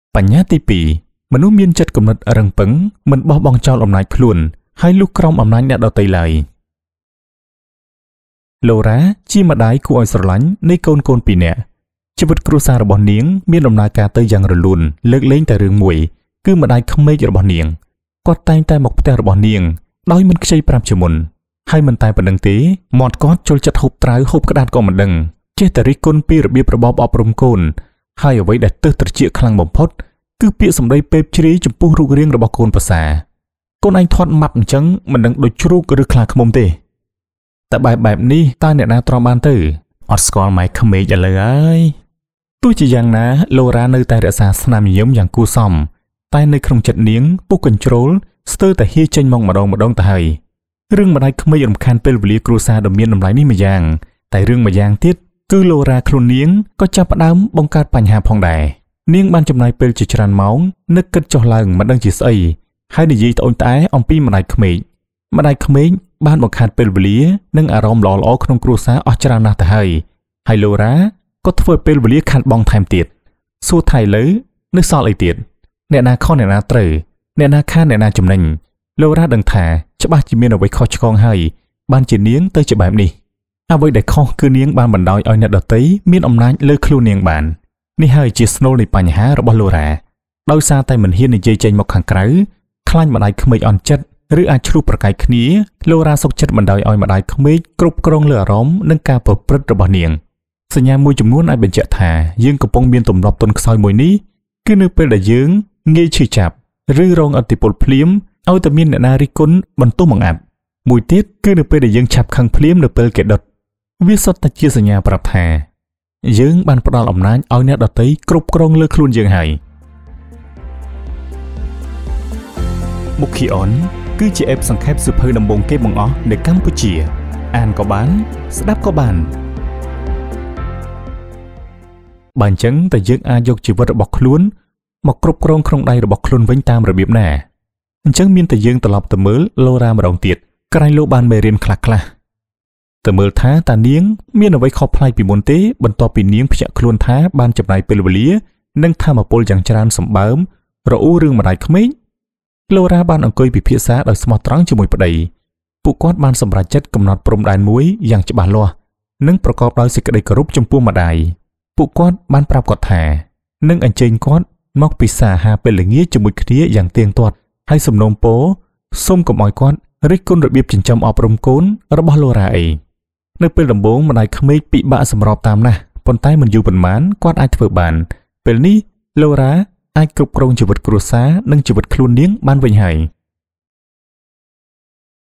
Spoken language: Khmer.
បញ្ញាទី2មនុស្សមានចិត្តគំនិតរឹងប៉ឹងមិនបោះបង់ចោលអំណាចខ្លួនហើយលុះក្រោមអំណាចអ្នកដទៃឡើយឡូរ៉ាជាម្ដាយគួរឲ្យស្រឡាញ់នៃកូនពីរនាក់ជីវិតគ្រួសាររបស់នាងមានដំណើរការទៅយ៉ាងរលូនលើកលែងតែរឿងមួយគឺម្ដាយក្មេករបស់នាងគាត់តែងតែមកផ្ទះរបស់នាងដោយមិនខ្ចីប្រាប់ជាមុនហើយមិនតែប៉ុណ្្នឹងទេមាត់គាត់ចូលចិត្តហូបត្រាវហូបក្តាតក៏មិនដឹងចេះតែរិះគន់ពីរបៀបរបបអប់រំកូនហើយអ្វីដែលទើសត្រជាក់ខ្លាំងបំផុតគឺពាក្យសម្ដីពេបជ្រាយចំពោះរូបរាងរបស់កូនប្រសាកូនឯងធាត់ម៉ាប់អញ្ចឹងមិនដឹងដូចជ្រូកឬខ្លាឃ្មុំទេតែបែបនេះតើអ្នកណាទ្រាំបានទៅអត់ស្គាល់ម៉ែក្មេកឥឡូវហើយទោះជាយ៉ាងណាឡូរ៉ានៅតែរក្សាស្នាមញញឹមយ៉ាងគួរសមតែនៅក្នុងចិត្តនាងពុះកញ្ជ្រោលស្ទើរតែហៀចេញមកម្ដងទៅហើយរឿងម្ដាយក្មេករំខានពេលវេលាគ្រួសារដ៏មានតម្លៃនេះម្យ៉ាងតែរឿងម្យ៉ាងទៀតគឺឡូរ៉ាខ្លួននាងក៏ចាប់ផ្ដើមបង្កើតបញ្ហាផងដែរនាងបានចំណាយពេលជាច្រើនម៉ោងនឹកគិតចុះឡើងមិនដឹងជាស្អីហើយនិយាយត្អូញត្អែអំពីម្ដាយក្មេកបានបង្ខាត់ពេលវេលានិងអារម្មណ៍ល្អៗក្នុងគ្រួសារអស់ច្រើនណាស់ទៅហើយឡូរ៉ាក៏ធ្វើពេលវេលាខាត់បងថែមទៀតសួរថៃលើនៅសល់អីទៀតអ្នកណាខុសអ្នកណាត្រូវអ្នកណាខានអ្នកណាចំណេញឡូរ៉ាដឹងថាច្បាស់ជាមានអ្វីខុសឆ្គងហើយបានជានាងទៅជាបែបនេះអ្វីដែលខុសគឺនាងបានបណ្ដោយឲ្យអ្នកដទៃមានអំណាចលើខ្លួននាងបាននេះហើយជាស្នូលនៃបញ្ហារបស់ឡូរ៉ាដោយសារតែមិនហ៊ាននិយាយចេញមកខាងក្រៅខ្លាចម្ដាយក្មេកអន់ចិត្តឬអាចឆ្លុះប្រកែកគ្នាឡូរ៉ាសុកចិត្តបណ្ដោយឲ្យម្ដាយក្មេកគ្រប់គ្រងលើអារម្មណ៍និងការប្រព្រឹត្តរបស់នាងសញ្ញាមួយចំនួនអាចបញ្ជាក់ថាយើងកំពុងមានទម្លាប់ទន់ខ្សោយមួយនេះគឺនៅពេលដែលយើងងាយឈឺចាប់ឬរងឥទ្ធិពលភ្លាមឲ្យតែមានអ្នកណារិះគន់បន្ទោសបង្អាប់មួយទៀតគឺនៅពេលដែលយើងឆាប់ខឹងភ្លាមនៅពេលគេដុតវាសុទ្ធតែជាសញ្ញាប្រាប់ថាយើងបានផ្ដល់អំណាចឲ្យអ្នកដទៃគ្រប់គ្រងលើខ្លួនយើងហើយមុខ Kion គឺជាអេបសង្ខេបសៀវភៅដំបូងគេបង្អស់នៅកម្ពុជាអានក៏បានស្ដាប់ក៏បានបើអញ្ចឹងតើយើងអាចយកជីវិតរបស់ខ្លួនមកគ្រប់គ្រងក្នុងដៃរបស់ខ្លួនវិញតាមរបៀបណាអញ្ចឹងមានតែយើងត្រឡប់ទៅមើលឡូរ៉ាម្ដងទៀតក្រែងលោកបានមេរៀនខ្លះទៅមើលថាតើនាងមានអ្វីខុសប្លែកពីមុនទេបន្ទាប់ពីនាងភ្ញាក់ខ្លួនថាបានចំណាយពេលវេលានិងថាមពលយ៉ាងច្រើនសម្បើមរអ៊ូរឿងម្ដាយក្មេកឡូរ៉ាបានអង្គុយពិភាក្សាដោយស្មោះត្រង់ជាមួយប្តីពួកគាត់បានសម្រេចចិត្តកំណត់ព្រំដែនមួយយ៉ាងច្បាស់លាស់និងប្រកបដោយសេចក្តីគោរពចំពោះម្ដាយពួកគាត់បានប្រាប់គាត់ថានឹងអញ្ជើញគាត់មកពិសាអាហារពេលល្ងាចជាមួយគ្នាយ៉ាងទៀងទាត់ហើយសំណូមពរសូមកុំឲ្យគាត់រិះគន់របៀបចិញ្ចឹមអប់រំកូនរបស់ឡូរ៉ាអីនៅពេលដំបូងម្ដាយក្មេកពិបាកសម្របតាមណាស់ប៉ុន្តែមិនយូរប៉ុន្មានគាត់អាចធ្វើបានពេលនេះឡូរ៉ាអាចគ្រប់គ្រងជីវិតគ្រួសារនិងជីវិតខ្លួននាងបានវិញហើយ